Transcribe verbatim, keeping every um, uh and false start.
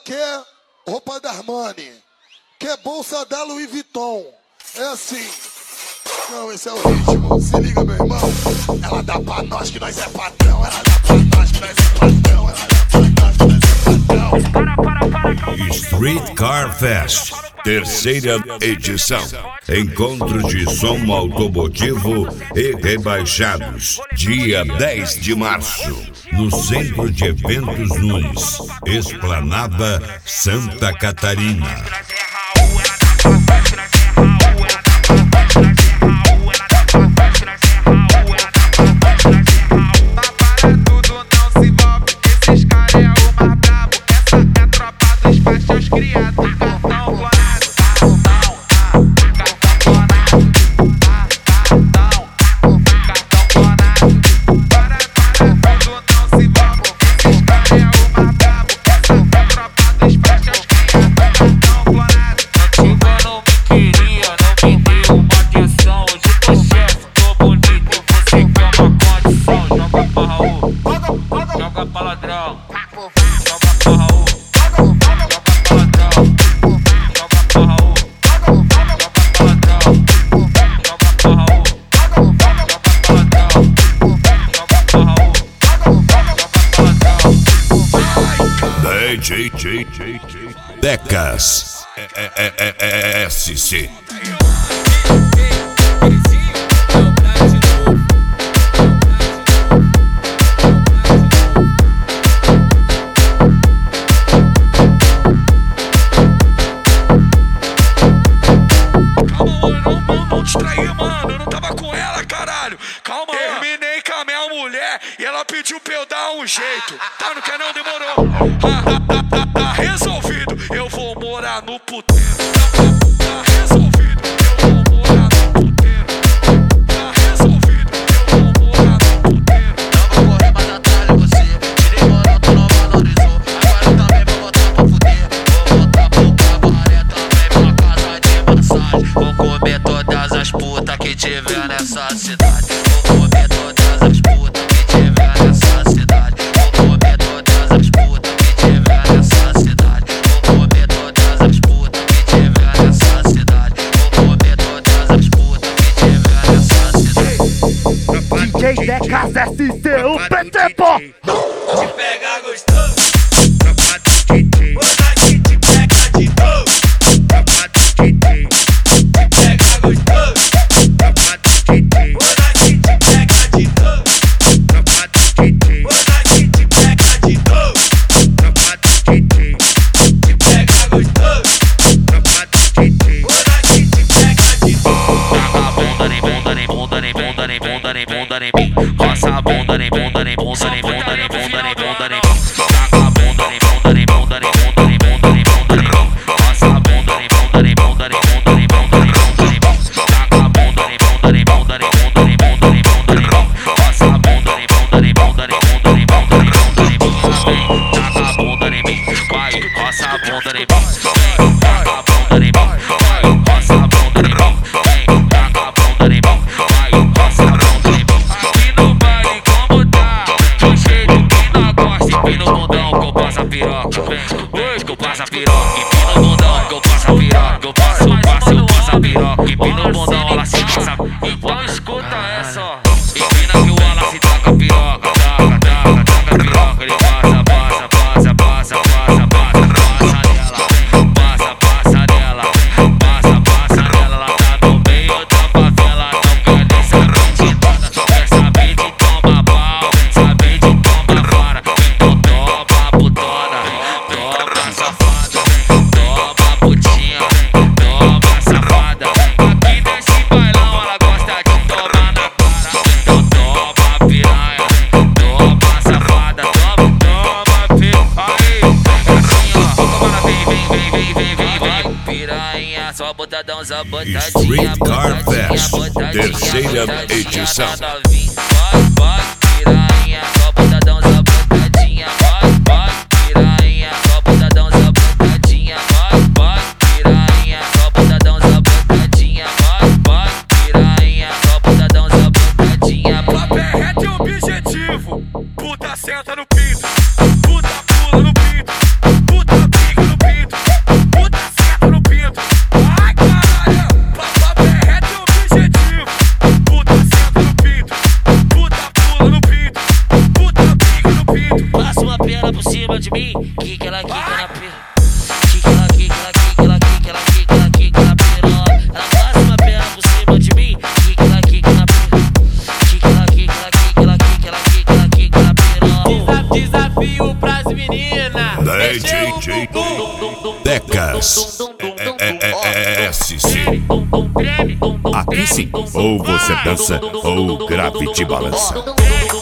quer roupa da Armani, quer bolsa da Louis Vuitton. É assim. Não, esse é o ritmo. Se liga, meu irmão. Ela dá pra nós que nós é patrão. Ela dá pra nós que nós é patrão. Ela dá pra nós que nós é patrão. Street Car Fest, terceira edição. Encontro de som automotivo e rebaixados. Dia dez de março, no Centro de Eventos Nunes, Esplanada, Santa Catarina. J J J J Decas S C. Calma, terminei com a minha mulher e ela pediu pra eu dar um jeito. Tá, não quer não, demorou. Ah, tá, tá, tá, tá resolvido, eu vou morar no puteiro. Tá, tá resolvido, eu vou morar no puteiro. Tá resolvido, eu vou morar no puteiro. Não vou correr mais atrás de você. Tirei moral, tu não valorizou. Agora eu também vou botar pra fuder. Vou botar pro cabaré também pra casa de massagem. Vou comer todas as putas que tiver nessa cidade. Vou comer todas as putas que tiver nessa cidade. Vou comer todas as putas que tiver nessa cidade. Vou comer todas as putas que tiver nessa cidade. Vou comer todas as putas que tiver nessa cidade. D J Decas S C, o P T, pô! Te pega gostoso, quando a gente pega de novo. Te pega gostoso, quando a gente pega de novo. Quando a gente pega de novo. Te pega gostoso, quando a gente pega de novo. Taca a bunda nem bunda nem bunda nem bunda nem bunda nem bunda nem mim. Roça a bunda nem bunda nem bunda nem bunda nem bunda nem bunda nem mim. Taca a bunda nem bunda nem bunda nem bunda nem bunda nem bunda nem mim. Roça a bunda nem bunda nem bunda nem bunda nem bunda nem bunda nem mim. Taca a bunda nem bunda nem bunda nem bunda nem bunda nem bunda nem mim. Roça a bunda nem bunda nem bunda nem bunda nem bunda nem bunda nem mim. Taca a bunda em mim, vai, roça a bunda em mim. Taca a bunda em mim, vai, roça a bunda em mim. Taca a bunda em mim, vai, roça a bunda em mim. Aqui no baile como tá, do jeito que não gosta. Empina o bundão que eu passo a piroca. Vem, que eu passo a piroca. Empina o bundão que eu passo a piroca. Eu passo, passo, eu passo a piroca. Empina o bundão, ela se passa. Então escuta essa, ó. Empina que o ala se taca a piroca. Taca, taca, taca a piroca. Ele passa, passa, passa, passa, passa, passa. Passa nela, passa, passa nela. Passa, passa nela. Ela tá no meio da favela. Não quer nem saber de nada. Quer saber de tomar pau, saber de tomar vara. Então toma putona, toma safada. Toma putinha, toma safada. Aqui nesse bailão ela gosta de tomar na cara. Então toma piranha, toma safada. Toma, toma piranha. Aí, assim ó, agora vem, vem, vem, vem, vem, vem, vem. Piranha, só botadão, só botadinha. Street Car Botadinha, Fest, botadinha, terceira botadinha, edição. tá novinha. Vai, vai, piranha, só botadão, só botadinha. Vai, vai, piranha, só botadão, só botadinha. Vai, vai, piranha, só botadão, só botadinha. Vai, vai, piranha, só botadão, só botadinha. Papo é reto e objetivo. Puta senta no pinto, puta pula no pinto, puta pica ela por cima de mim, quica ela, quica na piroca. Quica ela, quica ela, quica ela, quica ela, quica ela, quica na piroca. Ela passa uma perna por cima de mim, quica ela, quica na piroca. Quica ela, quica ela, quica ela, quica ela, quica ela, quica na piroca. Desafio pras meninas. D J Decas S C. Aqui sim, ou você dança ou o grave te balança.